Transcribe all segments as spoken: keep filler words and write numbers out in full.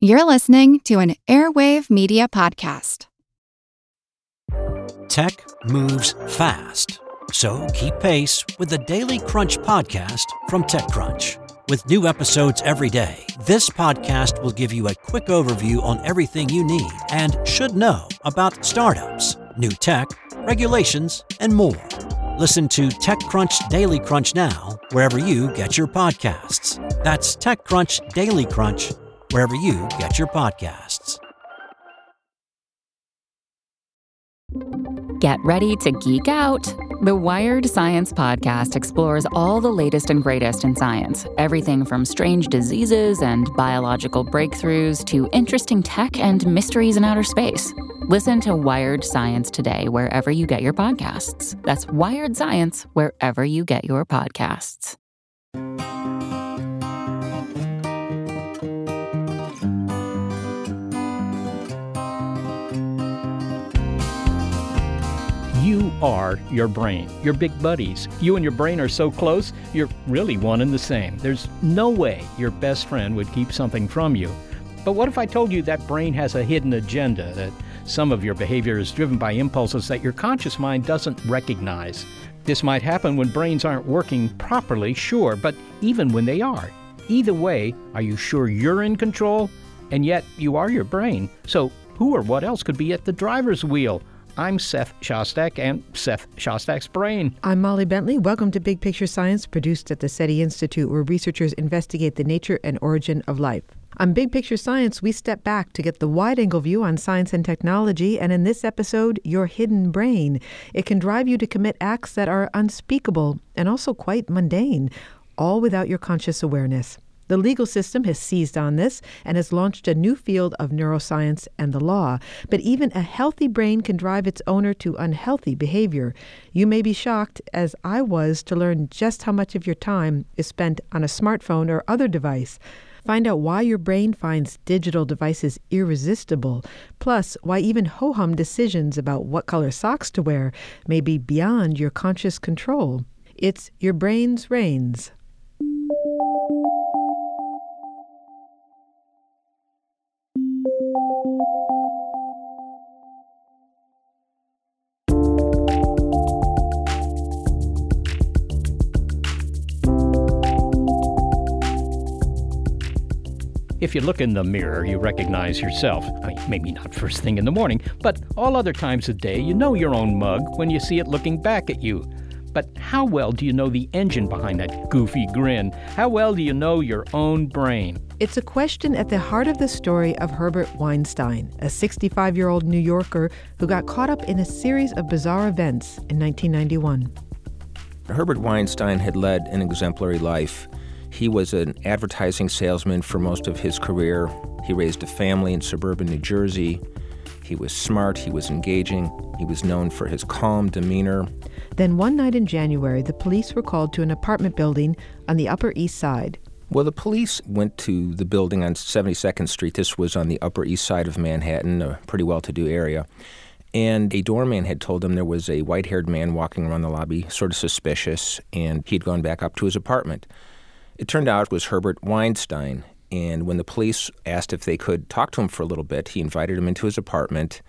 You're listening to an Airwave Media Podcast. Tech moves fast, so keep pace with the Daily Crunch podcast from TechCrunch. With new episodes every day, this podcast will give you a quick overview on everything you need and should know about startups, new tech, regulations, and more. Listen to TechCrunch Daily Crunch now, wherever you get your podcasts. That's TechCrunch Daily Crunch, wherever you get your podcasts. Get ready to geek out. The Wired Science Podcast explores all the latest and greatest in science. Everything from strange diseases and biological breakthroughs to interesting tech and mysteries in outer space. Listen to Wired Science today wherever you get your podcasts. That's Wired Science wherever you get your podcasts. You are your brain, your big buddies. You and your brain are so close, you're really one and the same. There's no way your best friend would keep something from you. But what if I told you that brain has a hidden agenda, that some of your behavior is driven by impulses that your conscious mind doesn't recognize? This might happen when brains aren't working properly, sure, but even when they are. Either way, are you sure you're in control? And yet, you are your brain. So who or what else could be at the driver's wheel? I'm Seth Shostak and Seth Shostak's Brain. I'm Molly Bentley. Welcome to Big Picture Science, produced at the SETI Institute, where researchers investigate the nature and origin of life. On Big Picture Science, we step back to get the wide-angle view on science and technology, and in this episode, your hidden brain. It can drive you to commit acts that are unspeakable and also quite mundane, all without your conscious awareness. The legal system has seized on this and has launched a new field of neuroscience and the law. But even a healthy brain can drive its owner to unhealthy behavior. You may be shocked, as I was, to learn just how much of your time is spent on a smartphone or other device. Find out why your brain finds digital devices irresistible, plus why even ho-hum decisions about what color socks to wear may be beyond your conscious control. It's Your Brain's Reigns. If you look in the mirror, you recognize yourself. I mean, maybe not first thing in the morning, but all other times of day, you know your own mug when you see it looking back at you. But how well do you know the engine behind that goofy grin? How well do you know your own brain? It's a question at the heart of the story of Herbert Weinstein, a sixty-five-year-old New Yorker who got caught up in a series of bizarre events in nineteen ninety-one. Herbert Weinstein had led an exemplary life. He was an advertising salesman for most of his career. He raised a family in suburban New Jersey. He was smart, he was engaging, he was known for his calm demeanor. Then one night in January, the police were called to an apartment building on the Upper East Side. Well, the police went to the building on seventy-second Street. This was on the Upper East Side of Manhattan, a pretty well-to-do area. And a doorman had told them there was a white-haired man walking around the lobby, sort of suspicious, and he'd gone back up to his apartment. It turned out it was Herbert Weinstein, and when the police asked if they could talk to him for a little bit, he invited him into his apartment,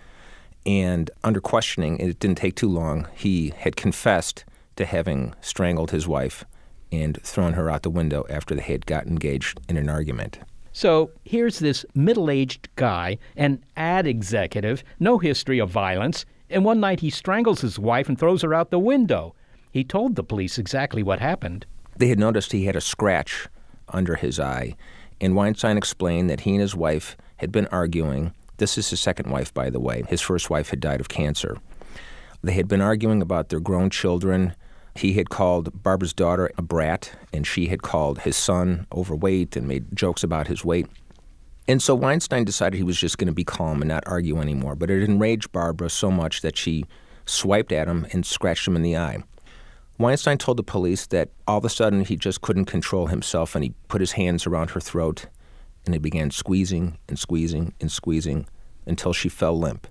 and under questioning, it didn't take too long, he had confessed to having strangled his wife and thrown her out the window after they had got engaged in an argument. So here's this middle-aged guy, an ad executive, no history of violence, and one night he strangles his wife and throws her out the window. He told the police exactly what happened. They had noticed he had a scratch under his eye, and Weinstein explained that he and his wife had been arguing. This is his second wife, by the way. His first wife had died of cancer. They had been arguing about their grown children. He had called Barbara's daughter a brat, and she had called his son overweight and made jokes about his weight. And so Weinstein decided he was just going to be calm and not argue anymore, but it enraged Barbara so much that she swiped at him and scratched him in the eye. Weinstein told the police that all of a sudden he just couldn't control himself, and he put his hands around her throat, and he began squeezing and squeezing and squeezing until she fell limp.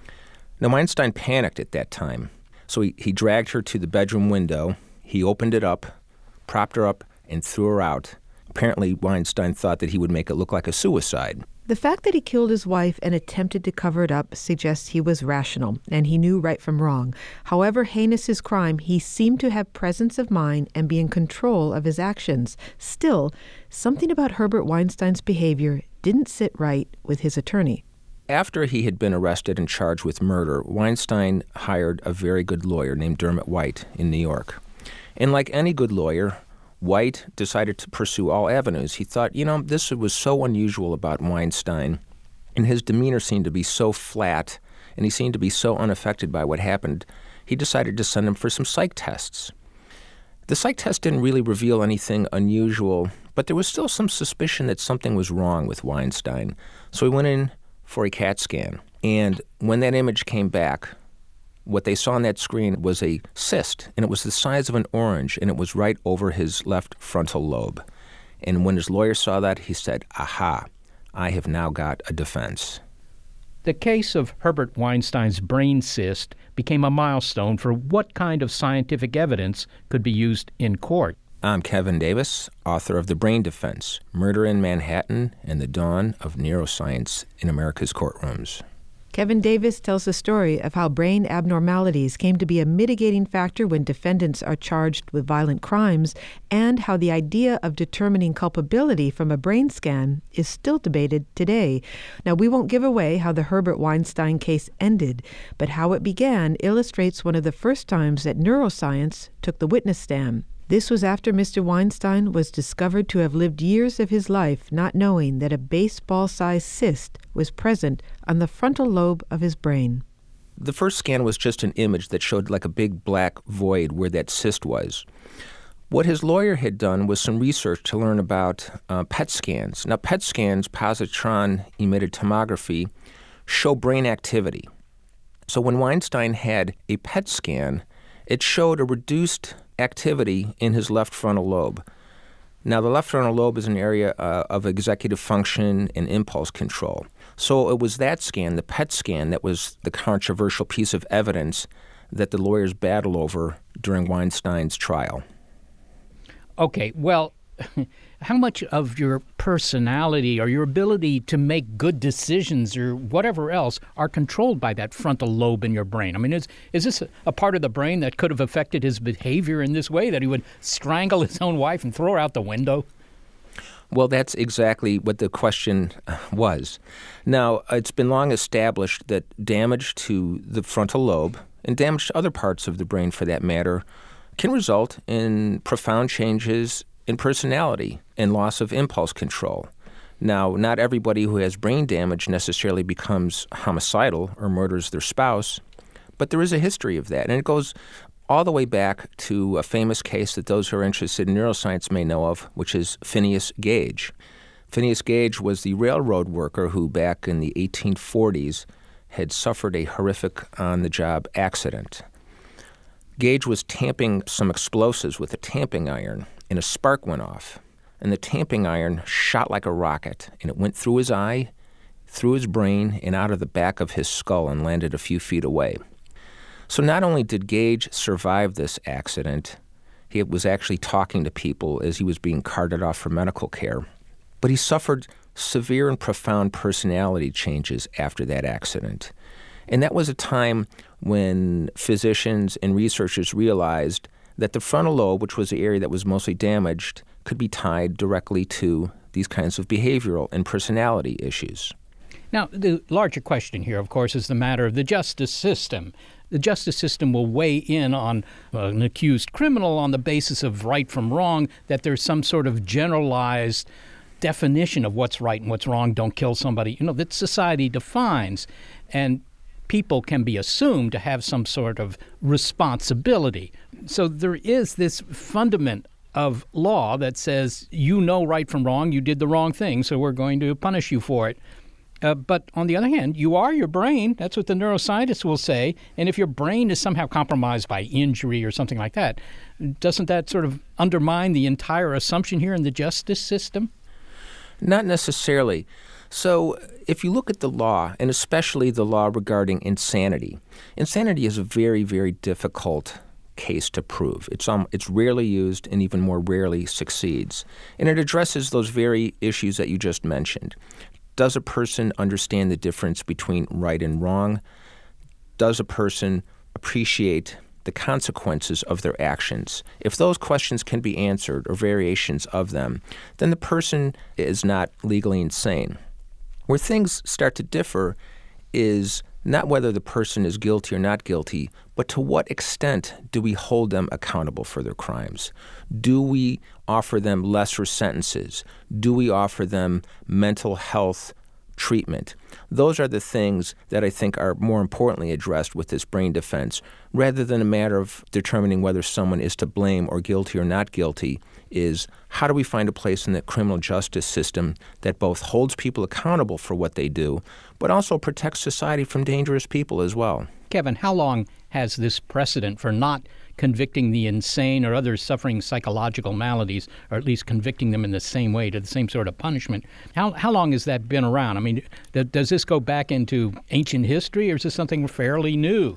Now, Weinstein panicked at that time, so he, he dragged her to the bedroom window. He opened it up, propped her up, and threw her out. Apparently, Weinstein thought that he would make it look like a suicide. The fact that he killed his wife and attempted to cover it up suggests he was rational and he knew right from wrong. However heinous his crime, he seemed to have presence of mind and be in control of his actions. Still, something about Herbert Weinstein's behavior didn't sit right with his attorney. After he had been arrested and charged with murder, Weinstein hired a very good lawyer named Dermot White in New York. And like any good lawyer, White decided to pursue all avenues. He thought, you know, this was so unusual about Weinstein, and his demeanor seemed to be so flat, and he seemed to be so unaffected by what happened, he decided to send him for some psych tests. The psych test didn't really reveal anything unusual, but there was still some suspicion that something was wrong with Weinstein. So he went in for a CAT scan, and when that image came back, what they saw on that screen was a cyst, and it was the size of an orange, and it was right over his left frontal lobe. And when his lawyer saw that, he said, aha, I have now got a defense. The case of Herbert Weinstein's brain cyst became a milestone for what kind of scientific evidence could be used in court. I'm Kevin Davis, author of The Brain Defense, Murder in Manhattan and the Dawn of Neuroscience in America's Courtrooms. Kevin Davis tells the story of how brain abnormalities came to be a mitigating factor when defendants are charged with violent crimes, and how the idea of determining culpability from a brain scan is still debated today. Now, we won't give away how the Herbert Weinstein case ended, but how it began illustrates one of the first times that neuroscience took the witness stand. This was after Mister Weinstein was discovered to have lived years of his life not knowing that a baseball-sized cyst was present on the frontal lobe of his brain. The first scan was just an image that showed like a big black void where that cyst was. What his lawyer had done was some research to learn about uh, P E T scans. Now, P E T scans, positron-emitted tomography, show brain activity. So when Weinstein had a P E T scan, it showed a reduced activity in his left frontal lobe. Now, the left frontal lobe is an area uh, of executive function and impulse control. So it was that scan, the P E T scan, that was the controversial piece of evidence that the lawyers battled over during Weinstein's trial. Okay, well, how much of your personality or your ability to make good decisions or whatever else are controlled by that frontal lobe in your brain? I mean, is is this a, a part of the brain that could have affected his behavior in this way, that he would strangle his own wife and throw her out the window? Well, that's exactly what the question was. Now, it's been long established that damage to the frontal lobe, and damage to other parts of the brain for that matter, can result in profound changes in personality and loss of impulse control. Now, not everybody who has brain damage necessarily becomes homicidal or murders their spouse, but there is a history of that, and it goes all the way back to a famous case that those who are interested in neuroscience may know of, which is Phineas Gage. Phineas Gage was the railroad worker who, back in the eighteen forties, had suffered a horrific on-the-job accident. Gage was tamping some explosives with a tamping iron, and a spark went off, and the tamping iron shot like a rocket, and it went through his eye, through his brain, and out of the back of his skull and landed a few feet away. So not only did Gage survive this accident, he was actually talking to people as he was being carted off for medical care, but he suffered severe and profound personality changes after that accident. And that was a time when physicians and researchers realized that the frontal lobe, which was the area that was mostly damaged, could be tied directly to these kinds of behavioral and personality issues. Now, the larger question here, of course, is the matter of the justice system. The justice system will weigh in on uh, an accused criminal on the basis of right from wrong, that there's some sort of generalized definition of what's right and what's wrong. Don't kill somebody, you know, that society defines. And people can be assumed to have some sort of responsibility. So there is this fundament of law that says you know right from wrong, you did the wrong thing, so we're going to punish you for it. Uh, but on the other hand, you are your brain. That's what the neuroscientists will say. And if your brain is somehow compromised by injury or something like that, doesn't that sort of undermine the entire assumption here in the justice system? Not necessarily. So if you look at the law, and especially the law regarding insanity, insanity is a very, very difficult case to prove. It's um, it's rarely used and even more rarely succeeds. And it addresses those very issues that you just mentioned. Does a person understand the difference between right and wrong? Does a person appreciate the consequences of their actions? If those questions can be answered, or variations of them, then the person is not legally insane. Where things start to differ is not whether the person is guilty or not guilty, but to what extent do we hold them accountable for their crimes? Do we offer them lesser sentences? Do we offer them mental health treatment? Those are the things that I think are more importantly addressed with this brain defense, rather than a matter of determining whether someone is to blame or guilty or not guilty. Is how do we find a place in the criminal justice system that both holds people accountable for what they do, but also protects society from dangerous people as well? Kevin, how long has this precedent for not convicting the insane or others suffering psychological maladies, or at least convicting them in the same way, to the same sort of punishment, how how long has that been around? I mean, th- does this go back into ancient history, or is this something fairly new?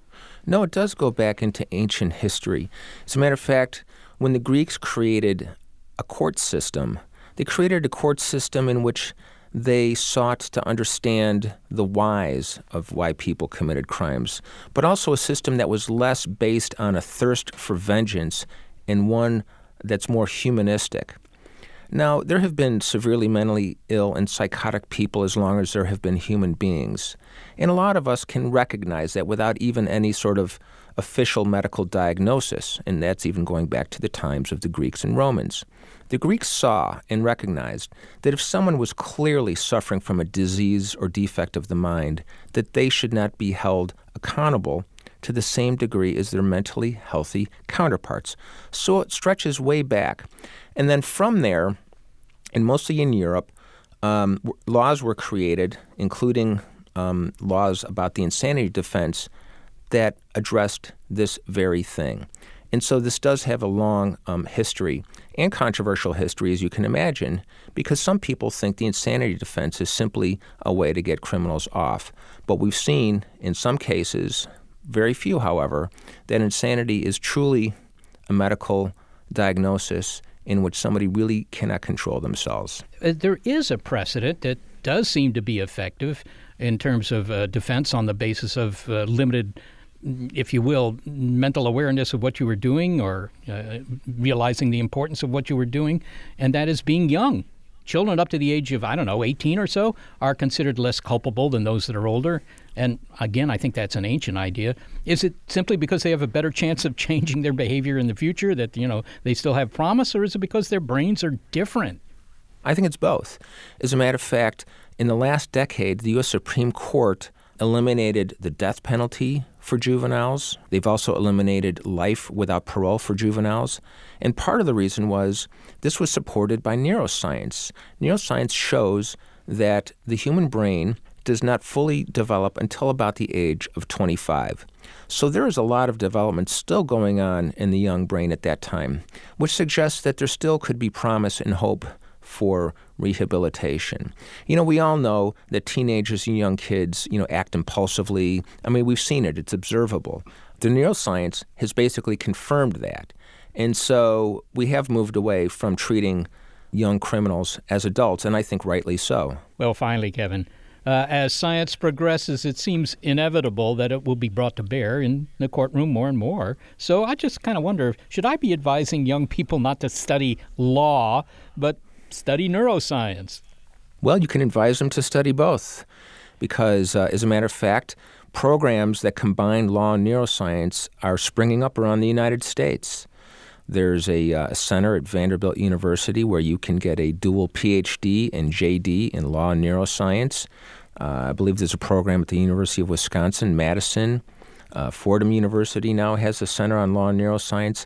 No, it does go back into ancient history. As a matter of fact, when the Greeks created a court system, they created a court system in which they sought to understand the whys of why people committed crimes, but also a system that was less based on a thirst for vengeance and one that's more humanistic. Now, there have been severely mentally ill and psychotic people as long as there have been human beings. And a lot of us can recognize that without even any sort of official medical diagnosis, and that's even going back to the times of the Greeks and Romans. The Greeks saw and recognized that if someone was clearly suffering from a disease or defect of the mind, that they should not be held accountable to the same degree as their mentally healthy counterparts. So it stretches way back. And then from there, and mostly in Europe, um, laws were created, including um, laws about the insanity defense, that addressed this very thing. And so this does have a long um, history, and controversial history, as you can imagine, because some people think the insanity defense is simply a way to get criminals off. But we've seen, in some cases, very few, however, that insanity is truly a medical diagnosis in which somebody really cannot control themselves. Uh, there is a precedent that does seem to be effective in terms of uh, defense on the basis of uh, limited, if you will, mental awareness of what you were doing, or uh, realizing the importance of what you were doing, and that is being young. Children up to the age of, I don't know, eighteen or so are considered less culpable than those that are older. And again, I think that's an ancient idea. Is it simply because they have a better chance of changing their behavior in the future, that, you know, they still have promise, or is it because their brains are different? I think it's both. As a matter of fact, in the last decade, the U S Supreme Court eliminated the death penalty for juveniles. They've also eliminated life without parole for juveniles. And part of the reason was this was supported by neuroscience. Neuroscience shows that the human brain does not fully develop until about the age of twenty-five. So there is a lot of development still going on in the young brain at that time, which suggests that there still could be promise and hope for rehabilitation. You know, we all know that teenagers and young kids, you know, act impulsively. I mean, we've seen it. It's observable. The neuroscience has basically confirmed that. And so we have moved away from treating young criminals as adults, and I think rightly so. Well, finally, Kevin, uh, as science progresses, it seems inevitable that it will be brought to bear in the courtroom more and more. So I just kind of wonder, should I be advising young people not to study law, but study neuroscience? Well, you can advise them to study both, because uh, as a matter of fact, programs that combine law and neuroscience are springing up around the United States. There's a uh, center at Vanderbilt University where you can get a dual P H D and J D in law and neuroscience. Uh, I believe there's a program at the University of Wisconsin-Madison. Uh, Fordham University now has a center on law and neuroscience.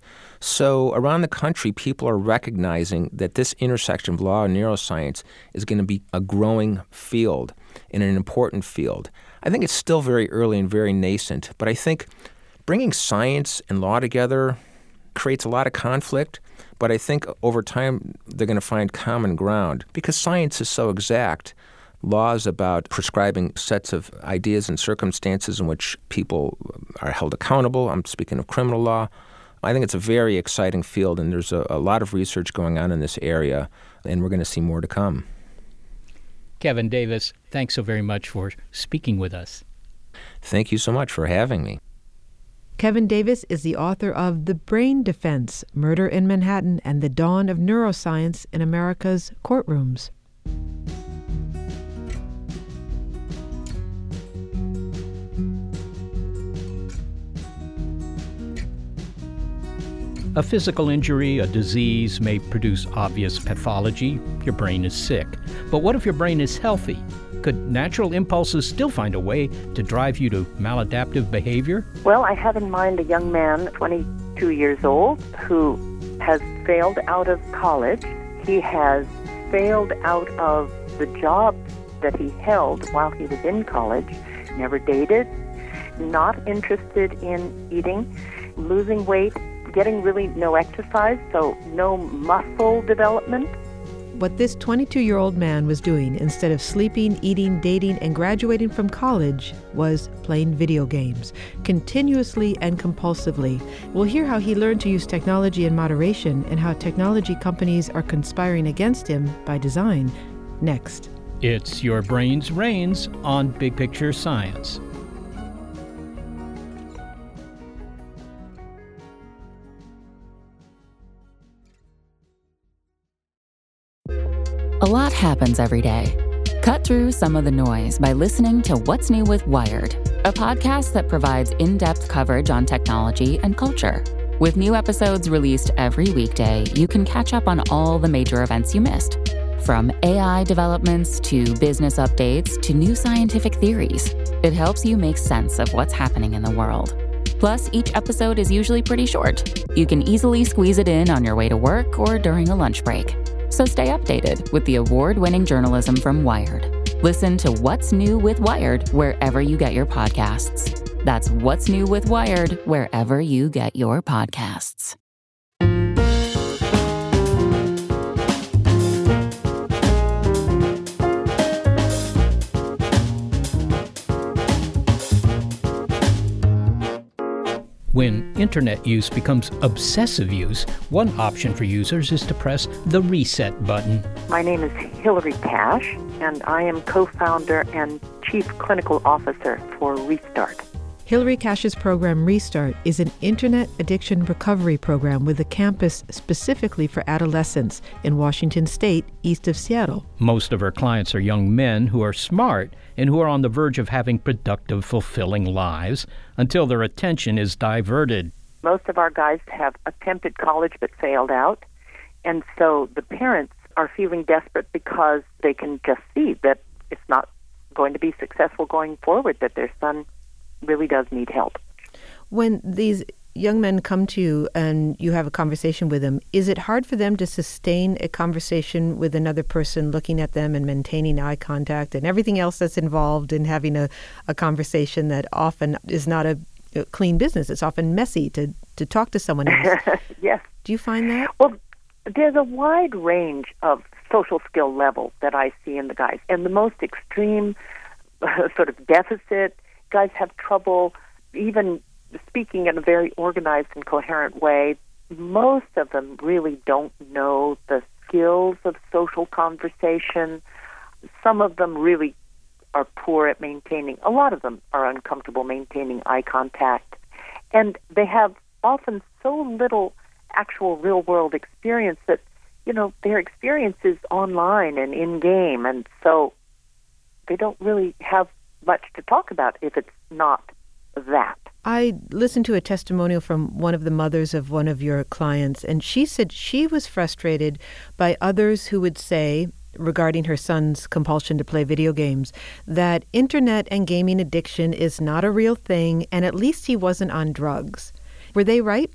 So around the country, people are recognizing that this intersection of law and neuroscience is going to be a growing field and an important field. I think it's still very early and very nascent, but I think bringing science and law together creates a lot of conflict, but I think over time they're going to find common ground because science is so exact. Law is about prescribing sets of ideas and circumstances in which people are held accountable. I'm speaking of criminal law. I think it's a very exciting field, and there's a, a lot of research going on in this area, and we're going to see more to come. Kevin Davis, thanks so very much for speaking with us. Thank you so much for having me. Kevin Davis is the author of The Brain Defense, Murder in Manhattan and the Dawn of Neuroscience in America's Courtrooms. A physical injury, a disease may produce obvious pathology. Your brain is sick. But what if your brain is healthy? Could natural impulses still find a way to drive you to maladaptive behavior? Well, I have in mind a young man, twenty-two years old, who has failed out of college. He has failed out of the job that he held while he was in college, never dated, not interested in eating, losing weight, getting really no exercise, so no muscle development. What this twenty-two-year-old man was doing instead of sleeping, eating, dating, and graduating from college was playing video games, continuously and compulsively. We'll hear how he learned to use technology in moderation and how technology companies are conspiring against him by design. Next. It's Your Brain's Reigns on Big Picture Science. A lot happens every day. Cut through some of the noise by listening to What's New with Wired, a podcast that provides in-depth coverage on technology and culture. With new episodes released every weekday, you can catch up on all the major events you missed. From A I developments to business updates to new scientific theories, it helps you make sense of what's happening in the world. Plus, each episode is usually pretty short. You can easily squeeze it in on your way to work or during a lunch break. So stay updated with the award-winning journalism from Wired. Listen to What's New with Wired wherever you get your podcasts. That's What's New with Wired wherever you get your podcasts. When internet use becomes obsessive use, one option for users is to press the reset button. My name is Hillary Cash, and I am co-founder and chief clinical officer for Restart. Hillary Cash's program Restart is an internet addiction recovery program with a campus specifically for adolescents in Washington State, east of Seattle. Most of her clients are young men who are smart and who are on the verge of having productive, fulfilling lives until their attention is diverted. Most of our guys have attempted college but failed out, and so the parents are feeling desperate because they can just see that it's not going to be successful going forward, that their son really does need help. When these young men come to you and you have a conversation with them, is it hard for them to sustain a conversation with another person, looking at them and maintaining eye contact and everything else that's involved in having a, a conversation that often is not a, a clean business? It's often messy to, to talk to someone else. Yes. Do you find that? Well, there's a wide range of social skill levels that I see in the guys. And the most extreme uh, sort of deficit, guys have trouble even speaking in a very organized and coherent way. Most of them really don't know the skills of social conversation. Some of them really are poor at maintaining. A lot of them are uncomfortable maintaining eye contact. And they have often so little actual real-world experience that, you know, their experience is online and in-game. And so they don't really have much to talk about if it's not that. I listened to a testimonial from one of the mothers of one of your clients, and she said she was frustrated by others who would say, regarding her son's compulsion to play video games, that internet and gaming addiction is not a real thing, and at least he wasn't on drugs. Were they right?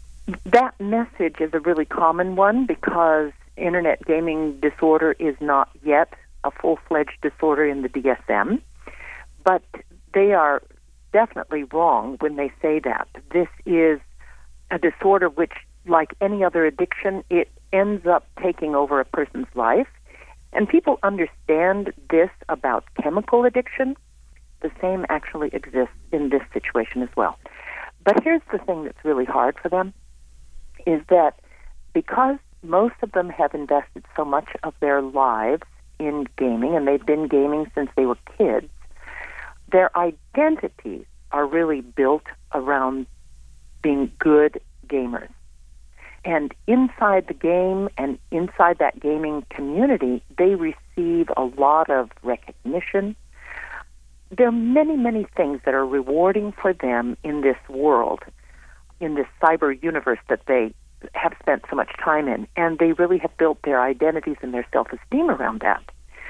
That message is a really common one because internet gaming disorder is not yet a full-fledged disorder in the D S M. But they are definitely wrong when they say that. This is a disorder which, like any other addiction, it ends up taking over a person's life. And people understand this about chemical addiction. The same actually exists in this situation as well. But here's the thing that's really hard for them, is that because most of them have invested so much of their lives in gaming, and they've been gaming since they were kids, their identities are really built around being good gamers. And inside the game and inside that gaming community, they receive a lot of recognition. There are many, many things that are rewarding for them in this world, in this cyber universe that they have spent so much time in, and they really have built their identities and their self-esteem around that.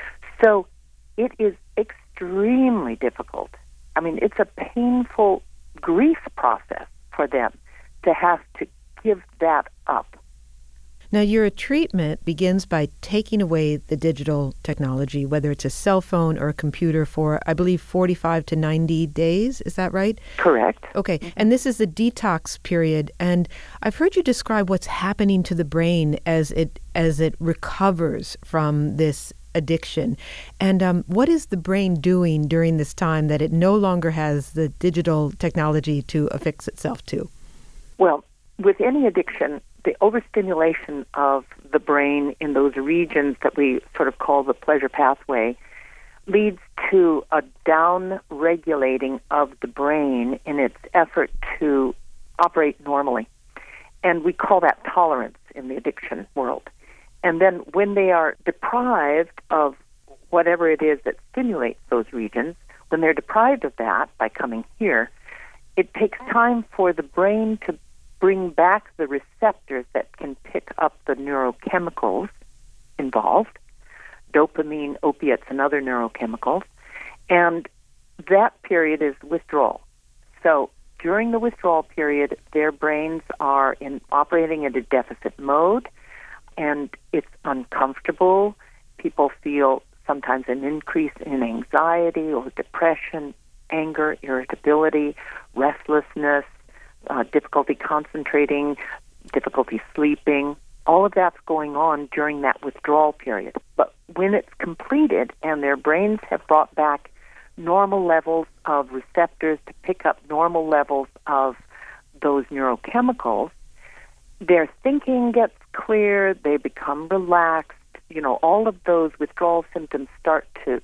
So it is extremely difficult. I mean, it's a painful grief process for them to have to give that up. Now, your treatment begins by taking away the digital technology, whether it's a cell phone or a computer, for, I believe, forty-five to ninety days. Is that right? Correct. Okay. And this is the detox period. And I've heard you describe what's happening to the brain as it as it recovers from this addiction. And um, what is the brain doing during this time that it no longer has the digital technology to affix itself to? Well, with any addiction, the overstimulation of the brain in those regions that we sort of call the pleasure pathway leads to a down-regulating of the brain in its effort to operate normally. And we call that tolerance in the addiction world. And then when they are deprived of whatever it is that stimulates those regions, when they're deprived of that by coming here, it takes time for the brain to bring back the receptors that can pick up the neurochemicals involved, dopamine, opiates, and other neurochemicals. And that period is withdrawal. So during the withdrawal period, their brains are in operating in a deficit mode, and it's uncomfortable. People feel sometimes an increase in anxiety or depression, anger, irritability, restlessness, uh, difficulty concentrating, difficulty sleeping. All of that's going on during that withdrawal period. But when it's completed and their brains have brought back normal levels of receptors to pick up normal levels of those neurochemicals, their thinking gets clear, they become relaxed, you know, all of those withdrawal symptoms start to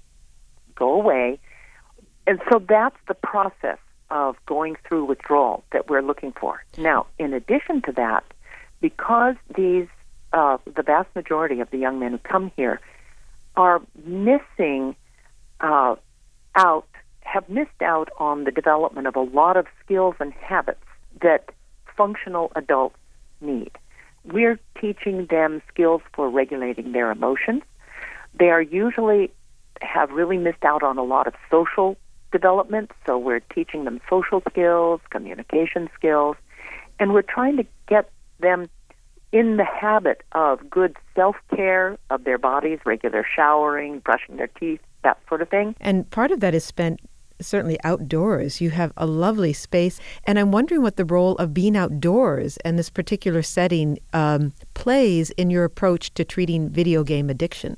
go away. And so that's the process of going through withdrawal that we're looking for. Now, in addition to that, because these, uh, the vast majority of the young men who come here are missing uh, out, have missed out on the development of a lot of skills and habits that functional adults need. We're teaching them skills for regulating their emotions. They are usually have really missed out on a lot of social development, so we're teaching them social skills, communication skills, and we're trying to get them in the habit of good self-care of their bodies, regular showering, brushing their teeth, that sort of thing. And part of that is spent certainly outdoors. You have a lovely space, and I'm wondering what the role of being outdoors and this particular setting um, plays in your approach to treating video game addiction.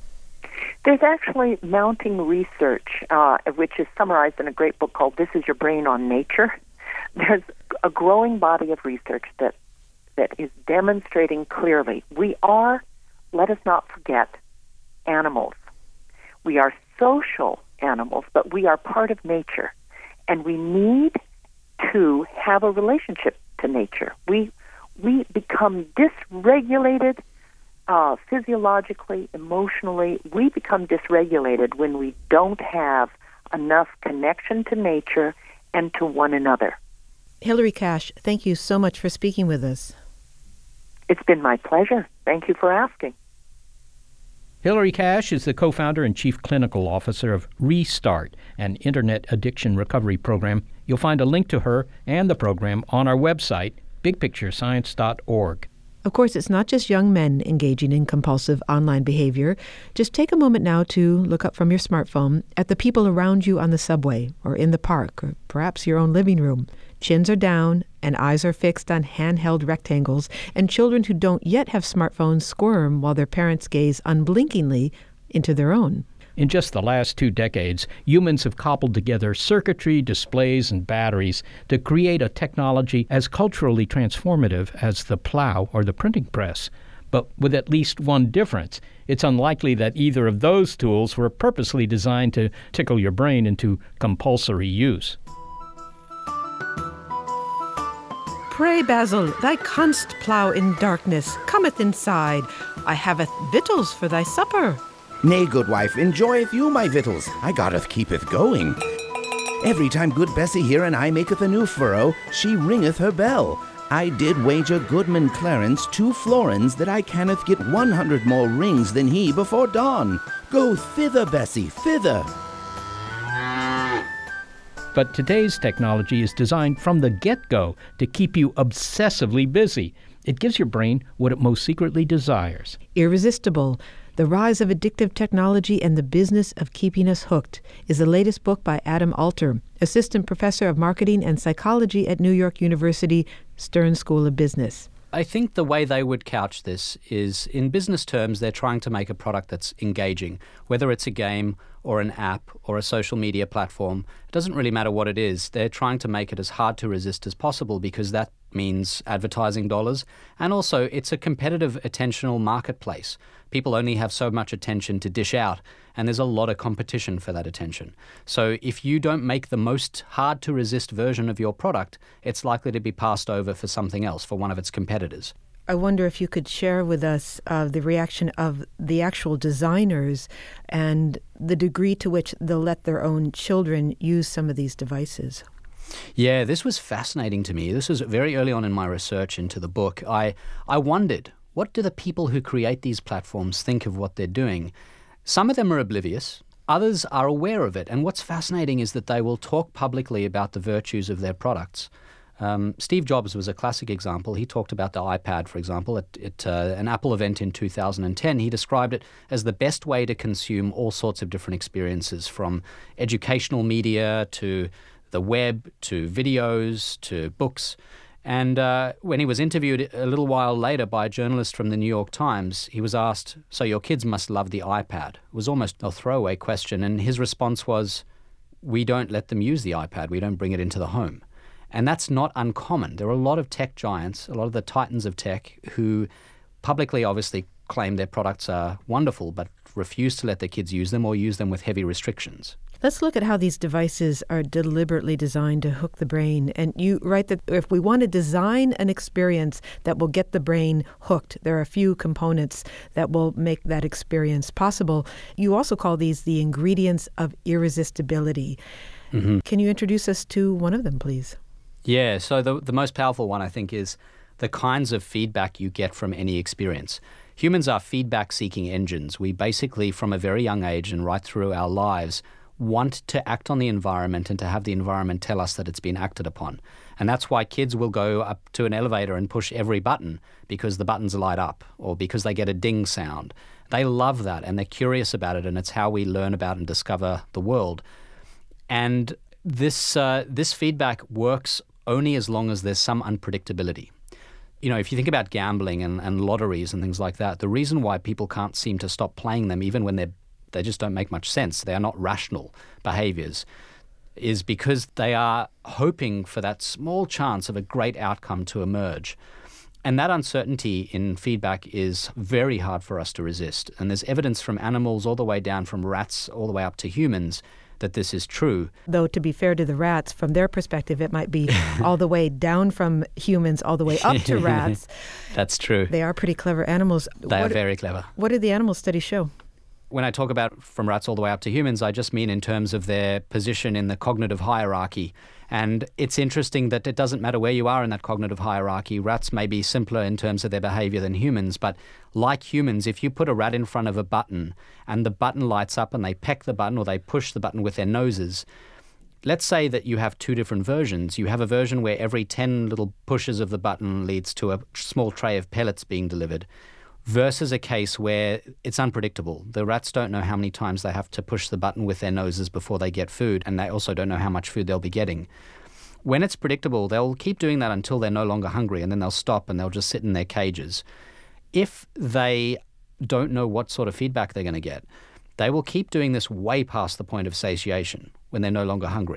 There's actually mounting research, uh, which is summarized in a great book called This Is Your Brain on Nature. There's a growing body of research that that is demonstrating clearly we are, let us not forget, animals. We are social animals, but we are part of nature, and we need to have a relationship to nature. We we become dysregulated uh, physiologically, emotionally. We become dysregulated when we don't have enough connection to nature and to one another. Hilary Cash, thank you so much for speaking with us. It's been my pleasure. Thank you for asking. Hilary Cash is the co-founder and chief clinical officer of Restart, an internet addiction recovery program. You'll find a link to her and the program on our website, big picture science dot org. Of course, it's not just young men engaging in compulsive online behavior. Just take a moment now to look up from your smartphone at the people around you on the subway or in the park or perhaps your own living room. Chins are down and eyes are fixed on handheld rectangles, and children who don't yet have smartphones squirm while their parents gaze unblinkingly into their own. In just the last two decades, humans have cobbled together circuitry, displays, and batteries to create a technology as culturally transformative as the plow or the printing press. but with at least one difference. It's unlikely that either of those tools were purposely designed to tickle your brain into compulsory use. Pray, Basil, thy canst plough in darkness, cometh inside. I haveth victuals for thy supper. Nay, good wife, enjoyeth you my victuals. I gotteth keepeth going. Every time good Bessie here and I maketh a new furrow, she ringeth her bell. I did wager Goodman Clarence two florins that I canneth get one hundred more rings than he before dawn. Go thither, Bessie, thither. But today's technology is designed from the get-go to keep you obsessively busy. It gives your brain what it most secretly desires. Irresistible. The Rise of Addictive Technology and the Business of Keeping Us Hooked is the latest book by Adam Alter, Assistant Professor of Marketing and Psychology at New York University, Stern School of Business. I think the way they would couch this is, in business terms, they're trying to make a product that's engaging, whether it's a game or an app or a social media platform. It doesn't really matter what it is. They're trying to make it as hard to resist as possible because that means advertising dollars. And also, it's a competitive attentional marketplace. People only have so much attention to dish out, and there's a lot of competition for that attention. So if you don't make the most hard-to-resist version of your product, it's likely to be passed over for something else, for one of its competitors. I wonder if you could share with us uh, the reaction of the actual designers and the degree to which they'll let their own children use some of these devices. Yeah, this was fascinating to me. This was very early on in my research into the book. I, I wondered, what do the people who create these platforms think of what they're doing? Some of them are oblivious. Others are aware of it. And what's fascinating is that they will talk publicly about the virtues of their products. Um, Steve Jobs was a classic example. He talked about the iPad, for example, at, at uh, an Apple event in two thousand ten. He described it as the best way to consume all sorts of different experiences, from educational media to the web to videos to books. And uh, when he was interviewed a little while later by a journalist from the New York Times, he was asked, "So your kids must love the iPad?" It was almost a throwaway question. And his response was, "We don't let them use the iPad. We don't bring it into the home." And that's not uncommon. There are a lot of tech giants, a lot of the titans of tech, who publicly obviously claim their products are wonderful, but refuse to let their kids use them or use them with heavy restrictions. Let's look at how these devices are deliberately designed to hook the brain. And you write that if we want to design an experience that will get the brain hooked, there are a few components that will make that experience possible. You also call these the ingredients of irresistibility. Mm-hmm. Can you introduce us to one of them, please? Yeah, so the the most powerful one, I think, is the kinds of feedback you get from any experience. Humans are feedback-seeking engines. We basically, from a very young age and right through our lives, want to act on the environment and to have the environment tell us that it's been acted upon. And that's why kids will go up to an elevator and push every button because the buttons light up or because they get a ding sound. They love that and they're curious about it, and it's how we learn about and discover the world. And this uh, this feedback works only as long as there's some unpredictability. You know, if you think about gambling and, and lotteries and things like that, the reason why people can't seem to stop playing them, even when they're they just don't make much sense, they are not rational behaviors, is because they are hoping for that small chance of a great outcome to emerge. And that uncertainty in feedback is very hard for us to resist. And there's evidence from animals all the way down, from rats all the way up to humans, that this is true. Though, to be fair to the rats, from their perspective, it might be all the way down from humans, all the way up to rats. That's true. They are pretty clever animals. They what, are very clever. What did the animal studies show? When I talk about from rats all the way up to humans, I just mean in terms of their position in the cognitive hierarchy. And it's interesting that it doesn't matter where you are in that cognitive hierarchy. Rats may be simpler in terms of their behavior than humans, but like humans, if you put a rat in front of a button and the button lights up and they peck the button or they push the button with their noses, let's say that you have two different versions. You have a version where every ten little pushes of the button leads to a small tray of pellets being delivered, versus a case where it's unpredictable. The rats don't know how many times they have to push the button with their noses before they get food, and they also don't know how much food they'll be getting. When it's predictable, they'll keep doing that until they're no longer hungry, and then they'll stop and they'll just sit in their cages. If they don't know what sort of feedback they're going to get, they will keep doing this way past the point of satiation when they're no longer hungry.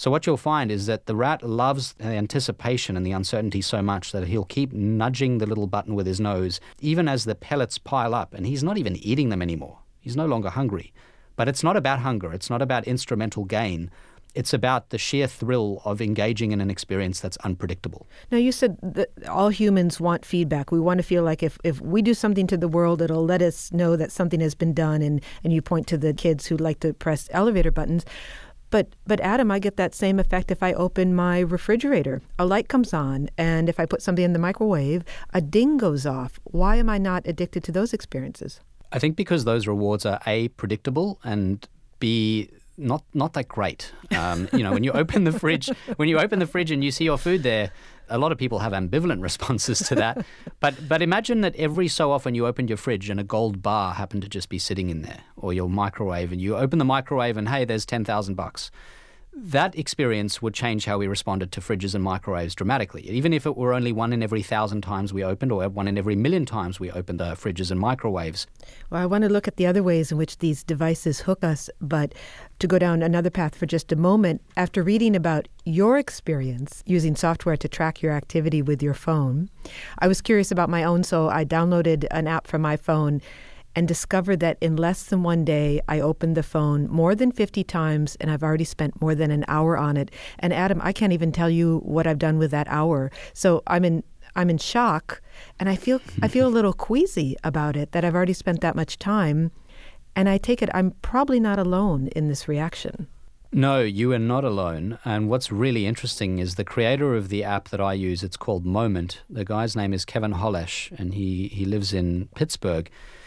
So what you'll find is that the rat loves the anticipation and the uncertainty so much that he'll keep nudging the little button with his nose, even as the pellets pile up, and he's not even eating them anymore. He's no longer hungry. But it's not about hunger. It's not about instrumental gain. It's about the sheer thrill of engaging in an experience that's unpredictable. Now, you said that all humans want feedback. We want to feel like if, if we do something to the world, it'll let us know that something has been done, and, and you point to the kids who like to press elevator buttons. But, but Adam, I get that same effect if I open my refrigerator. A light comes on, and if I put something in the microwave, a ding goes off. Why am I not addicted to those experiences? I think because those rewards are A, predictable, and B, not not that great. Um, you know, when you open the fridge, when you open the fridge and you see your food there, a lot of people have ambivalent responses to that. But but imagine that every so often you opened your fridge and a gold bar happened to just be sitting in there, or your microwave, and you open the microwave and hey, there's ten thousand bucks. That experience would change how we responded to fridges and microwaves dramatically. Even if it were only one in every thousand times we opened, or one in every million times we opened the fridges and microwaves. Well, I want to look at the other ways in which these devices hook us, but to go down another path for just a moment, after reading about your experience using software to track your activity with your phone, I was curious about my own, so I downloaded an app from my phone and discovered that in less than one day, I opened the phone more than fifty times, and I've already spent more than an hour on it. And Adam, I can't even tell you what I've done with that hour. So I'm in I'm in shock, and I feel I feel a little queasy about it, that I've already spent that much time. And I take it I'm probably not alone in this reaction. No, you are not alone. And what's really interesting is the creator of the app that I use, it's called Moment. The guy's name is Kevin Holesh, and he, he lives in Pittsburgh.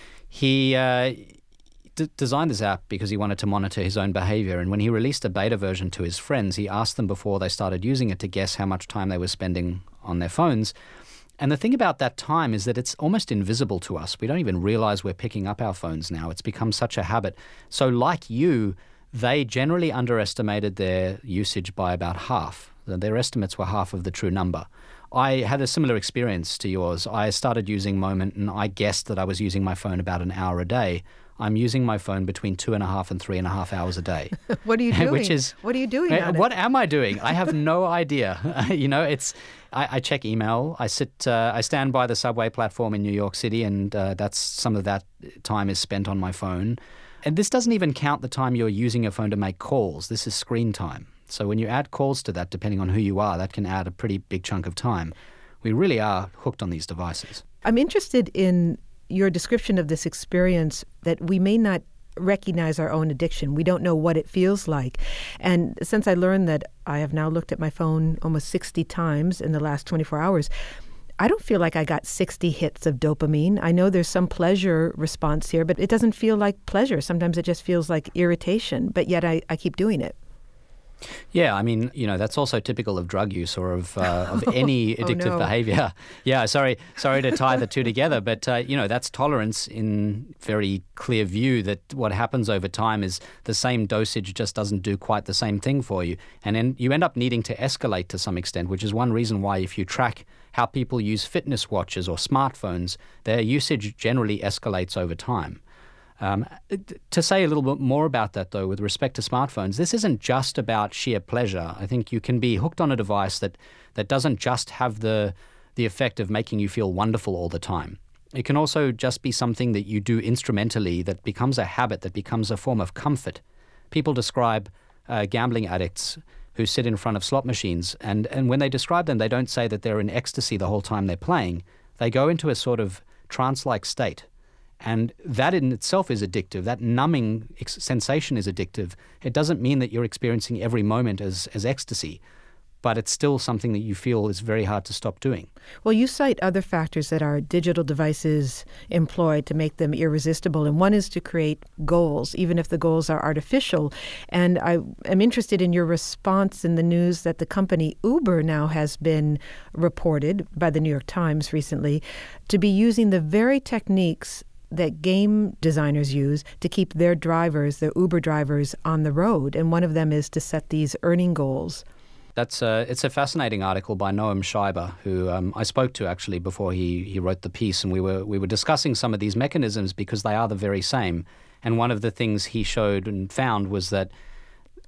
He uh, d- designed this app because he wanted to monitor his own behavior. And when he released a beta version to his friends, he asked them before they started using it to guess how much time they were spending on their phones. And the thing about that time is that it's almost invisible to us. We don't even realize we're picking up our phones now. It's become such a habit. So like you, they generally underestimated their usage by about half. Their estimates were half of the true number. I had a similar experience to yours. I started using Moment, and I guessed that I was using my phone about an hour a day. I'm using my phone between two and a half and three and a half hours a day. What are you doing? Which is, what are you doing? Uh, on what it? am I doing? I have no idea. you know, it's. I, I check email. I sit. Uh, I stand by the subway platform in New York City, and uh, that's some of that time is spent on my phone. And this doesn't even count the time you're using your phone to make calls. This is screen time. So when you add calls to that, depending on who you are, that can add a pretty big chunk of time. We really are hooked on these devices. I'm interested in your description of this experience that we may not recognize our own addiction. We don't know what it feels like. And since I learned that I have now looked at my phone almost sixty times in the last twenty-four hours, I don't feel like I got sixty hits of dopamine. I know there's some pleasure response here, but it doesn't feel like pleasure. Sometimes it just feels like irritation, but yet I, I keep doing it. Yeah, I mean, you know, that's also typical of drug use or of uh, of any addictive oh, no. behavior. Yeah, sorry, sorry to tie the two together, but uh, you know, that's tolerance in very clear view. That what happens over time is the same dosage just doesn't do quite the same thing for you, and then you end up needing to escalate to some extent, which is one reason why if you track how people use fitness watches or smartphones, their usage generally escalates over time. Um, to say a little bit more about that, though, with respect to smartphones, this isn't just about sheer pleasure. I think you can be hooked on a device that, that doesn't just have the the effect of making you feel wonderful all the time. It can also just be something that you do instrumentally that becomes a habit, that becomes a form of comfort. People describe uh, gambling addicts who sit in front of slot machines, and, and when they describe them, they don't say that they're in ecstasy the whole time they're playing. They go into a sort of trance-like state. And that in itself is addictive. That numbing ex- sensation is addictive. It doesn't mean that you're experiencing every moment as, as ecstasy, but it's still something that you feel is very hard to stop doing. Well, you cite other factors that our digital devices employ to make them irresistible, and one is to create goals, even if the goals are artificial. And I am interested in your response in the news that the company Uber now has been reported by the New York Times recently to be using the very techniques that game designers use to keep their drivers, their Uber drivers, on the road. And one of them is to set these earning goals. That's a, it's a fascinating article by Noam Scheiber, who um, I spoke to actually before he, he wrote the piece, and we were we were discussing some of these mechanisms because they are the very same. And one of the things he showed and found was that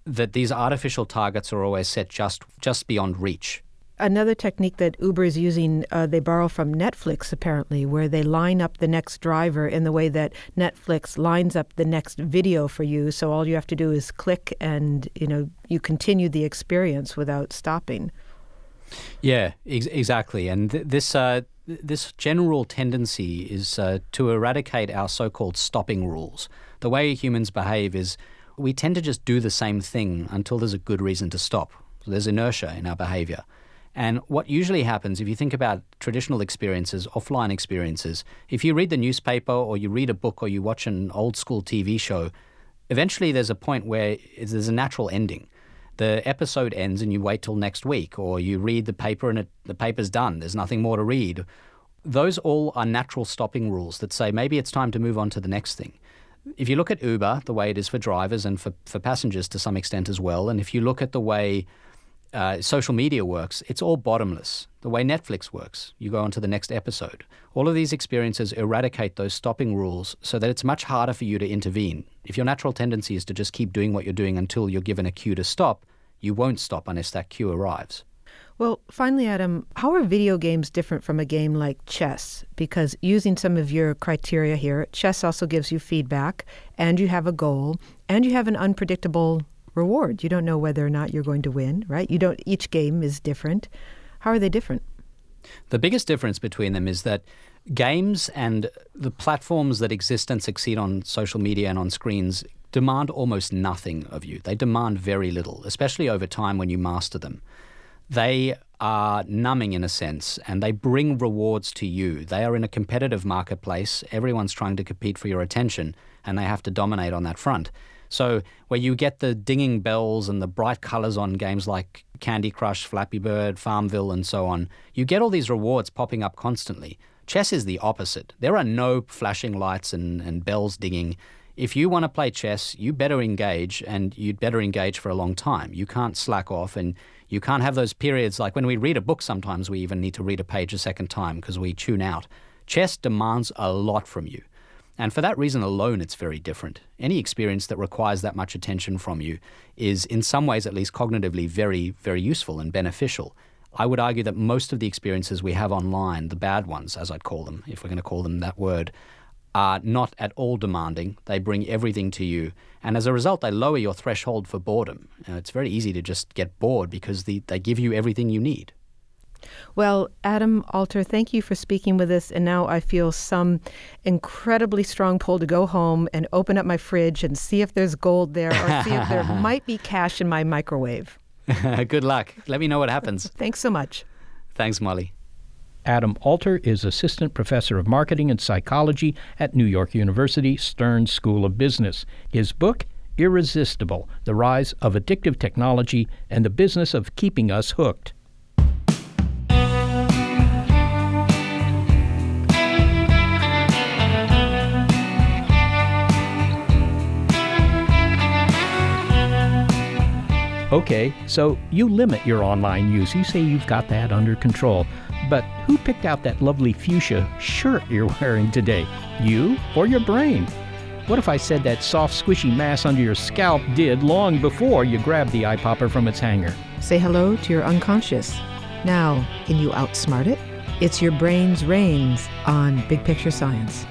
that these artificial targets are always set just just beyond reach. Another technique that Uber is using, uh, they borrow from Netflix, apparently, where they line up the next driver in the way that Netflix lines up the next video for you. So all you have to do is click and, you know, you continue the experience without stopping. Yeah, ex- exactly. And th- this uh, th- this general tendency is uh, to eradicate our so-called stopping rules. The way humans behave is we tend to just do the same thing until there's a good reason to stop. So there's inertia in our behavior. And what usually happens, if you think about traditional experiences, offline experiences, if you read the newspaper or you read a book or you watch an old school T V show, eventually there's a point where there's a natural ending. The episode ends and you wait till next week, or you read the paper and it, the paper's done. There's nothing more to read. Those all are natural stopping rules that say maybe it's time to move on to the next thing. If you look at Uber, the way it is for drivers and for, for passengers to some extent as well, and if you look at the way Uh, social media works, it's all bottomless. The way Netflix works, you go on to the next episode. All of these experiences eradicate those stopping rules so that it's much harder for you to intervene. If your natural tendency is to just keep doing what you're doing until you're given a cue to stop, you won't stop unless that cue arrives. Well, finally, Adam, how are video games different from a game like chess? Because using some of your criteria here, chess also gives you feedback, and you have a goal, and you have an unpredictable reward. You don't know whether or not you're going to win, right? You don't. Each game is different. How are they different? The biggest difference between them is that games and the platforms that exist and succeed on social media and on screens demand almost nothing of you. They demand very little, especially over time when you master them. They are numbing in a sense, and they bring rewards to you. They are in a competitive marketplace. Everyone's trying to compete for your attention, and they have to dominate on that front. So where you get the dinging bells and the bright colors on games like Candy Crush, Flappy Bird, Farmville, and so on, you get all these rewards popping up constantly. Chess is the opposite. There are no flashing lights and, and bells dinging. If you want to play chess, you better engage, and you'd better engage for a long time. You can't slack off, and you can't have those periods like when we read a book, sometimes we even need to read a page a second time because we tune out. Chess demands a lot from you. And for that reason alone, it's very different. Any experience that requires that much attention from you is, in some ways at least cognitively, very, very useful and beneficial. I would argue that most of the experiences we have online, the bad ones, as I'd call them, if we're going to call them that word, are not at all demanding. They bring everything to you. And as a result, they lower your threshold for boredom. Uh, it's very easy to just get bored because the, they give you everything you need. Well, Adam Alter, thank you for speaking with us. And now I feel some incredibly strong pull to go home and open up my fridge and see if there's gold there or see if there might be cash in my microwave. Good luck. Let me know what happens. Thanks so much. Thanks, Molly. Adam Alter is Assistant Professor of Marketing and Psychology at New York University Stern School of Business. His book, Irresistible: The Rise of Addictive Technology and the Business of Keeping Us Hooked. Okay, so you limit your online use. You say you've got that under control. But who picked out that lovely fuchsia shirt you're wearing today? You or your brain? What if I said that soft, squishy mass under your scalp did long before you grabbed the eye popper from its hanger? Say hello to your unconscious. Now, can you outsmart it? It's your brain's reigns on Big Picture Science.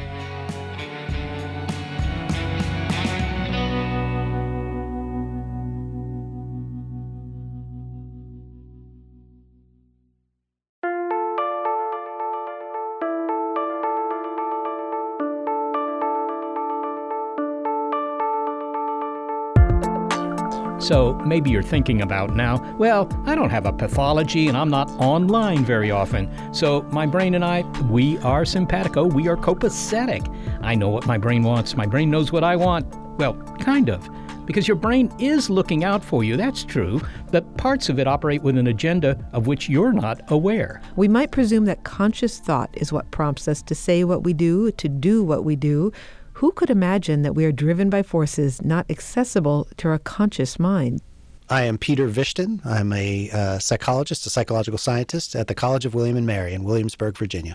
So maybe you're thinking about now, well, I don't have a pathology and I'm not online very often. So my brain and I, we are simpatico, we are copacetic. I know what my brain wants. My brain knows what I want. Well, kind of. Because your brain is looking out for you, that's true, but parts of it operate with an agenda of which you're not aware. We might presume that conscious thought is what prompts us to say what we do, to do what we do. Who could imagine that we are driven by forces not accessible to our conscious mind? I am Peter Vishton. I'm a uh, psychologist, a psychological scientist at the College of William and Mary in Williamsburg, Virginia.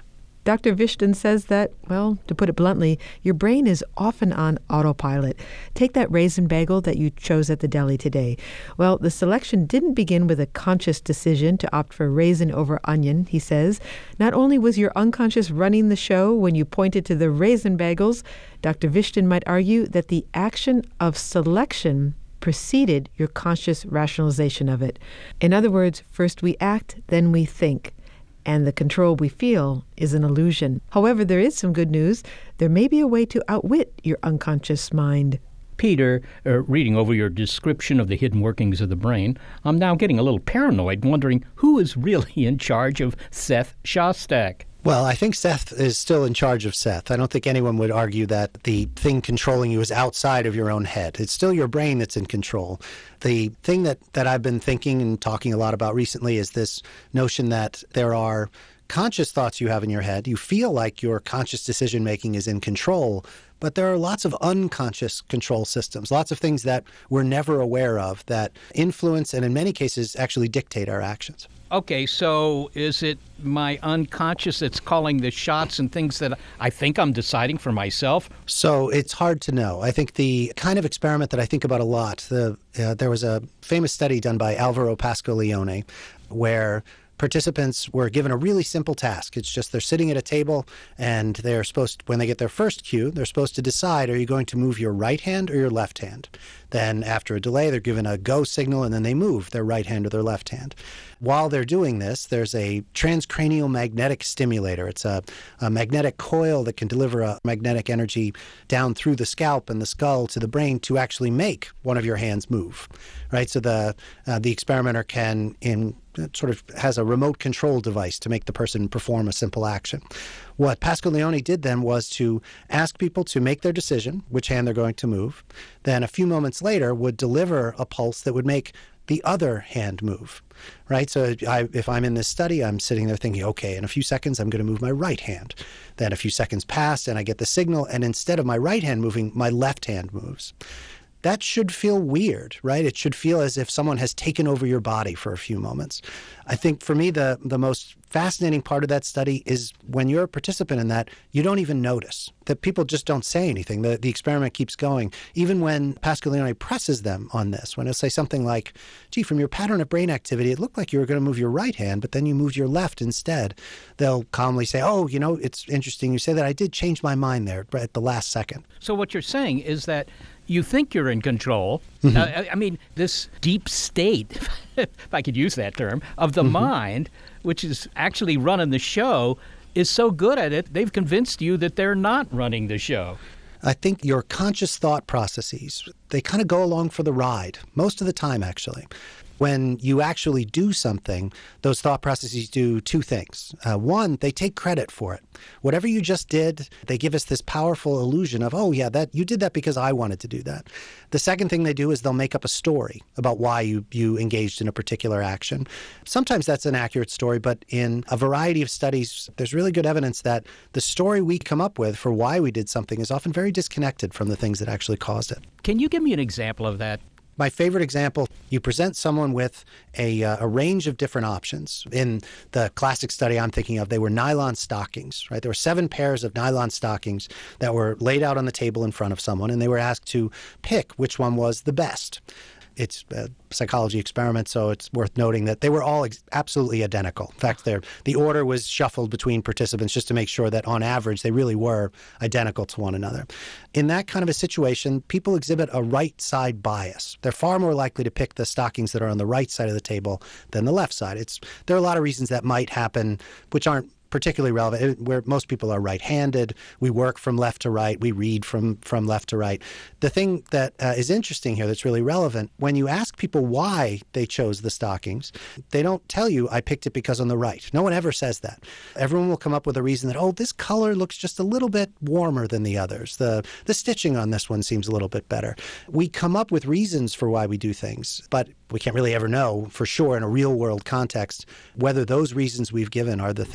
Doctor Vishton says that, well, to put it bluntly, your brain is often on autopilot. Take that raisin bagel that you chose at the deli today. Well, the selection didn't begin with a conscious decision to opt for raisin over onion, he says. Not only was your unconscious running the show when you pointed to the raisin bagels, Doctor Vishton might argue that the action of selection preceded your conscious rationalization of it. In other words, first we act, then we think. And the control we feel is an illusion. However, there is some good news. There may be a way to outwit your unconscious mind. Peter, uh, reading over your description of the hidden workings of the brain, I'm now getting a little paranoid, wondering who is really in charge of Seth Shostak. Well, I think Seth is still in charge of Seth. I don't think anyone would argue that the thing controlling you is outside of your own head. It's still your brain that's in control. The thing that, that I've been thinking and talking a lot about recently is this notion that there are conscious thoughts you have in your head. You feel like your conscious decision-making is in control, but there are lots of unconscious control systems, lots of things that we're never aware of that influence and in many cases actually dictate our actions. Okay, so is it my unconscious that's calling the shots and things that I think I'm deciding for myself? So it's hard to know. I think the kind of experiment that I think about a lot, the, uh, there was a famous study done by Alvaro Pascual-Leone where participants were given a really simple task. It's just they're sitting at a table and they're supposed to, when they get their first cue, they're supposed to decide, are you going to move your right hand or your left hand? Then after a delay, they're given a go signal and then they move their right hand or their left hand. While they're doing this, there's a transcranial magnetic stimulator. It's a, a magnetic coil that can deliver a magnetic energy down through the scalp and the skull to the brain to actually make one of your hands move, right? So the uh, the experimenter can, in sort of has a remote control device to make the person perform a simple action. What Pascual-Leone did then was to ask people to make their decision, which hand they're going to move. Then a few moments later would deliver a pulse that would make the other hand move, right? So I, if I'm in this study, I'm sitting there thinking, okay, in a few seconds, I'm going to move my right hand. Then a few seconds pass and I get the signal, and instead of my right hand moving, my left hand moves. That should feel weird, right? It should feel as if someone has taken over your body for a few moments. I think for me, the, the most fascinating part of that study is when you're a participant in that, you don't even notice, that people just don't say anything. The, the experiment keeps going. Even when Pascual-Leone presses them on this, when it'll say something like, gee, from your pattern of brain activity, it looked like you were going to move your right hand, but then you moved your left instead. They'll calmly say, oh, you know, it's interesting you say that. I did change my mind there at the last second. So what you're saying is that you think you're in control. Mm-hmm. Uh, I, I mean, this deep state, if I could use that term, of the mm-hmm. mind, which is actually running the show, is so good at it, they've convinced you that they're not running the show. I think your conscious thought processes, they kind of go along for the ride, most of the time, actually. When you actually do something, those thought processes do two things. Uh, one, they take credit for it. Whatever you just did, they give us this powerful illusion of, oh, yeah, that you did that because I wanted to do that. The second thing they do is they'll make up a story about why you, you engaged in a particular action. Sometimes that's an accurate story, but in a variety of studies, there's really good evidence that the story we come up with for why we did something is often very disconnected from the things that actually caused it. Can you give me an example of that? My favorite example, you present someone with a, uh, a range of different options. In the classic study I'm thinking of, they were nylon stockings, right? There were seven pairs of nylon stockings that were laid out on the table in front of someone, and they were asked to pick which one was the best. It's a psychology experiment, so it's worth noting that they were all ex- absolutely identical. In fact, the order was shuffled between participants just to make sure that on average they really were identical to one another. In that kind of a situation, people exhibit a right side bias. They're far more likely to pick the stockings that are on the right side of the table than the left side. It's there are a lot of reasons that might happen, which aren't particularly relevant, where most people are right-handed. We work from left to right. We read from, from left to right. The thing that uh, is interesting here that's really relevant, when you ask people why they chose the stockings, they don't tell you, I picked it because on the right. No one ever says that. Everyone will come up with a reason that, oh, this color looks just a little bit warmer than the others. The, the stitching on this one seems a little bit better. We come up with reasons for why we do things, but we can't really ever know for sure in a real-world context whether those reasons we've given are the things that actually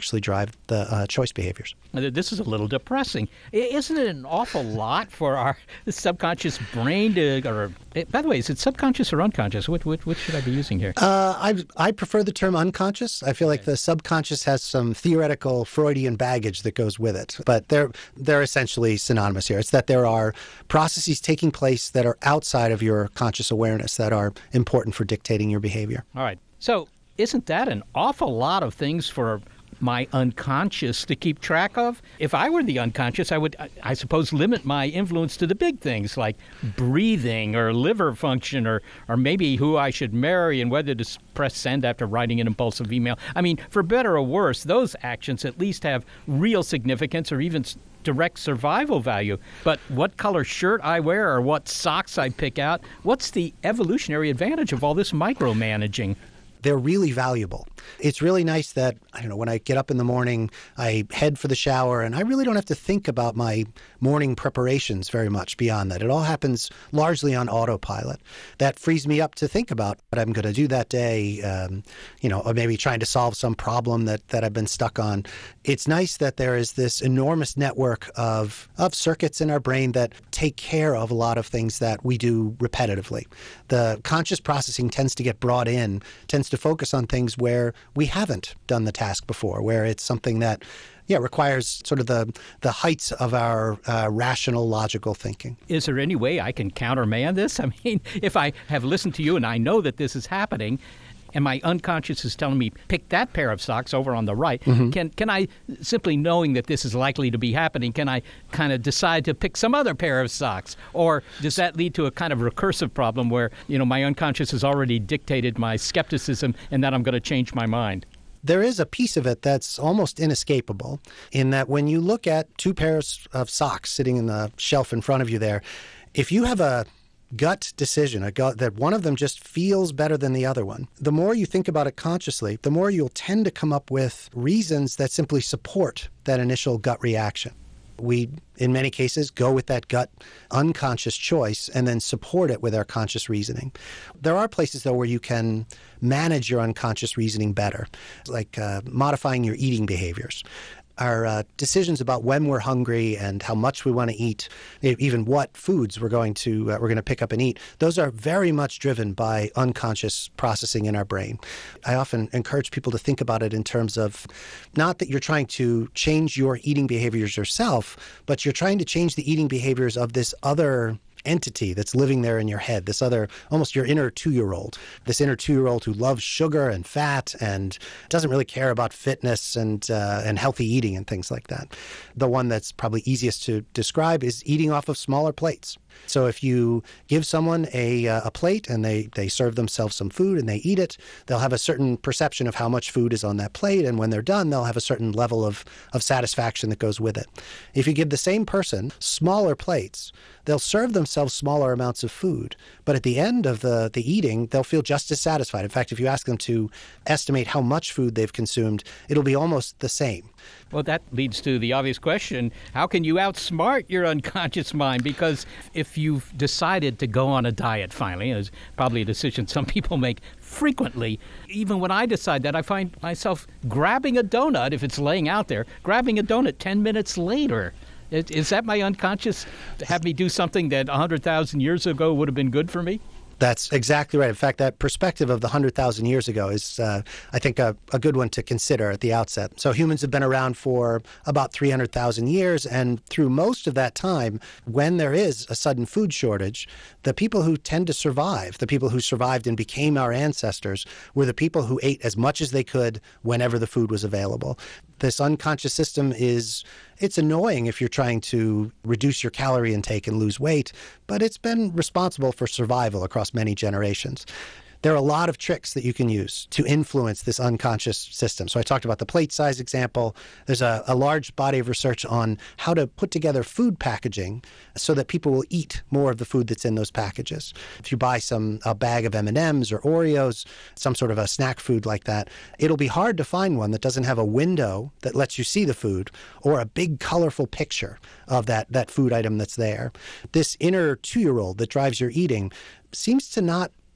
actually drive the uh, choice behaviors. This is a little depressing. Isn't it an awful lot for our subconscious brain to, or, by the way, is it subconscious or unconscious? What, what, what should I be using here? Uh, I I prefer the term unconscious. I feel like the subconscious has some theoretical Freudian baggage that goes with it, but they're they're essentially synonymous here. It's that there are processes taking place that are outside of your conscious awareness that are important for dictating your behavior. All right. So isn't that an awful lot of things for my unconscious to keep track of? If I were the unconscious, I would, I suppose, limit my influence to the big things like breathing or liver function or, or maybe who I should marry and whether to press send after writing an impulsive email. I mean, for better or worse, those actions at least have real significance or even direct survival value. But what color shirt I wear or what socks I pick out, what's the evolutionary advantage of all this micromanaging? They're really valuable. It's really nice that, I don't know, when I get up in the morning, I head for the shower, and I really don't have to think about my morning preparations very much beyond that. It all happens largely on autopilot. That frees me up to think about what I'm going to do that day, um, you know, or maybe trying to solve some problem that, that I've been stuck on. It's nice that there is this enormous network of, of circuits in our brain that take care of a lot of things that we do repetitively. The conscious processing tends to get brought in, tends to focus on things where we haven't done the task before, where it's something that, yeah, requires sort of the the heights of our uh, rational, logical thinking. Is there any way I can countermand this? I mean, if I have listened to you and I know that this is happening, and my unconscious is telling me, pick that pair of socks over on the right, mm-hmm. can can I, simply knowing that this is likely to be happening, can I kind of decide to pick some other pair of socks? Or does that lead to a kind of recursive problem where, you know, my unconscious has already dictated my skepticism and that I'm going to change my mind? There is a piece of it that's almost inescapable in that when you look at two pairs of socks sitting in the shelf in front of you there, if you have a gut decision, a gut that one of them just feels better than the other one, the more you think about it consciously, the more you'll tend to come up with reasons that simply support that initial gut reaction. We, in many cases, go with that gut unconscious choice and then support it with our conscious reasoning. There are places, though, where you can manage your unconscious reasoning better, like uh, modifying your eating behaviors. Our uh, decisions about when we're hungry and how much we want to eat, even what foods we're going to uh, we're going to pick up and eat, those are very much driven by unconscious processing in our brain. I often encourage people to think about it in terms of not that you're trying to change your eating behaviors yourself, but you're trying to change the eating behaviors of this other entity that's living there in your head, this other, almost your inner two-year-old, this inner two-year-old who loves sugar and fat and doesn't really care about fitness and uh, and healthy eating and things like that. The one that's probably easiest to describe is eating off of smaller plates. So if you give someone a uh, a plate and they, they serve themselves some food and they eat it, they'll have a certain perception of how much food is on that plate, and when they're done, they'll have a certain level of, of satisfaction that goes with it. If you give the same person smaller plates, they'll serve themselves smaller amounts of food, but at the end of the, the eating, they'll feel just as satisfied. In fact, if you ask them to estimate how much food they've consumed, it'll be almost the same. Well, that leads to the obvious question, how can you outsmart your unconscious mind? Because if you've decided to go on a diet finally, it's probably a decision some people make frequently, even when I decide that, I find myself grabbing a donut, if it's laying out there, grabbing a donut ten minutes later. Is that my unconscious to have me do something that one hundred thousand years ago would have been good for me? That's exactly right. In fact, that perspective of the one hundred thousand years ago is, uh, I think, a, a good one to consider at the outset. So humans have been around for about three hundred thousand years, and through most of that time, when there is a sudden food shortage, the people who tend to survive, the people who survived and became our ancestors, were the people who ate as much as they could whenever the food was available. This unconscious system is, it's annoying if you're trying to reduce your calorie intake and lose weight, but it's been responsible for survival across many generations. There are a lot of tricks that you can use to influence this unconscious system. So I talked about the plate size example. There's a, a large body of research on how to put together food packaging so that people will eat more of the food that's in those packages. If you buy some a bag of M and M's or Oreos, some sort of a snack food like that, it'll be hard to find one that doesn't have a window that lets you see the food or a big colorful picture of that, that food item that's there. This inner two-year-old that drives your eating seems to not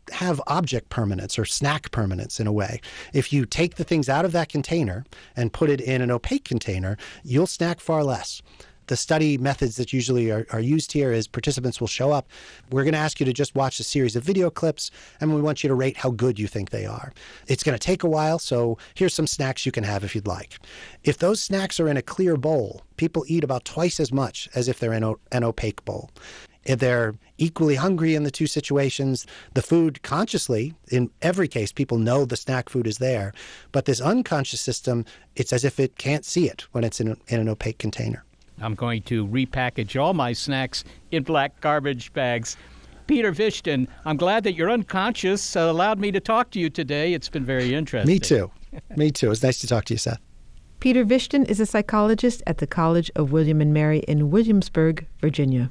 have object permanence or snack permanence in a way. If you take the things out of that container and put it in an opaque container, you'll snack far less. The study methods that usually are, are used here is participants will show up. We're going to ask you to just watch a series of video clips, and we want you to rate how good you think they are. It's going to take a while, so here's some snacks you can have if you'd like. If those snacks are in a clear bowl, people eat about twice as much as if they're in o- an opaque bowl. If they're equally hungry in the two situations, the food consciously, in every case, people know the snack food is there. But this unconscious system, it's as if it can't see it when it's in, a, in an opaque container. I'm going to repackage all my snacks in black garbage bags. Peter Vishton, I'm glad that your unconscious uh, allowed me to talk to you today. It's been very interesting. Me too. Me too. It's nice to talk to you, Seth. Peter Vishton is a psychologist at the College of William and Mary in Williamsburg, Virginia.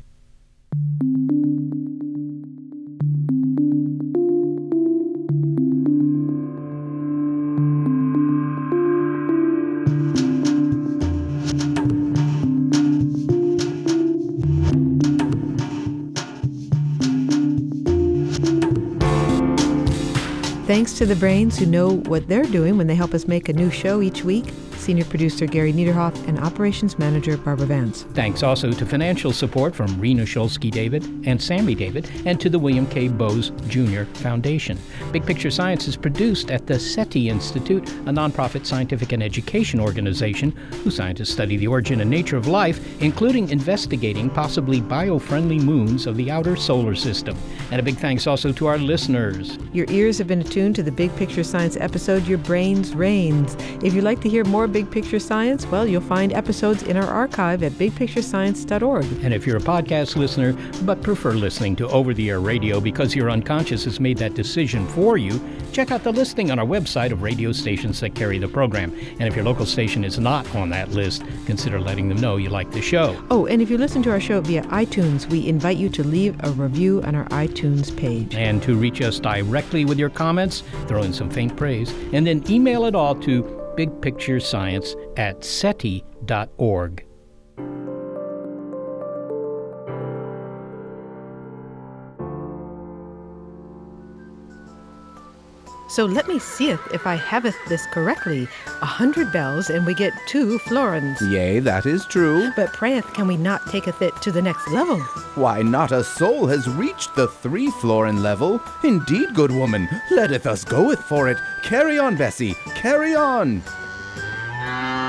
Thanks to the brains who know what they're doing when they help us make a new show each week. Senior producer Gary Niederhoff and operations manager Barbara Vance. Thanks also to financial support from Rena Shulsky-David and Sammy David, and to the William K. Bowes Junior Foundation. Big Picture Science is produced at the SETI Institute, a nonprofit scientific and education organization whose scientists study the origin and nature of life, including investigating possibly bio-friendly moons of the outer solar system. And a big thanks also to our listeners. Your ears have been attuned to the Big Picture Science episode, Your Brains Reigns. If you'd like to hear more Big Picture Science, well, you'll find episodes in our archive at big picture science dot org. And if you're a podcast listener but prefer listening to over-the-air radio because your unconscious has made that decision for you, check out the listing on our website of radio stations that carry the program. And if your local station is not on that list, consider letting them know you like the show. Oh, and if you listen to our show via iTunes, we invite you to leave a review on our iTunes page. And to reach us directly with your comments, throw in some faint praise, and then email it all to bigpicturescience at seti dot org. So let me seeth if I haveth this correctly. A hundred bells, and we get two florins. Yea, that is true. But prayeth, can we not taketh it to the next level? Why, not a soul has reached the three florin level. Indeed, good woman, letteth us goeth for it. Carry on, Bessie, carry on.